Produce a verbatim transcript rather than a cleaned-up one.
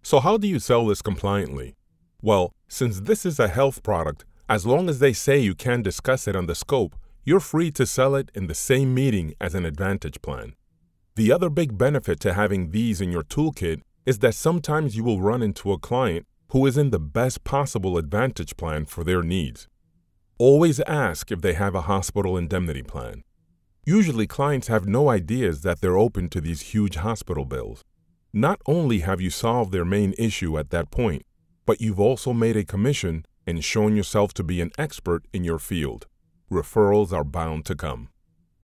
So how do you sell this compliantly? Well, since this is a health product, as long as they say you can discuss it on the scope, you're free to sell it in the same meeting as an Advantage plan. The other big benefit to having these in your toolkit is that sometimes you will run into a client who is in the best possible Advantage plan for their needs. Always ask if they have a hospital indemnity plan. Usually clients have no ideas that they're open to these huge hospital bills. Not only have you solved their main issue at that point, but you've also made a commission and shown yourself to be an expert in your field. Referrals are bound to come.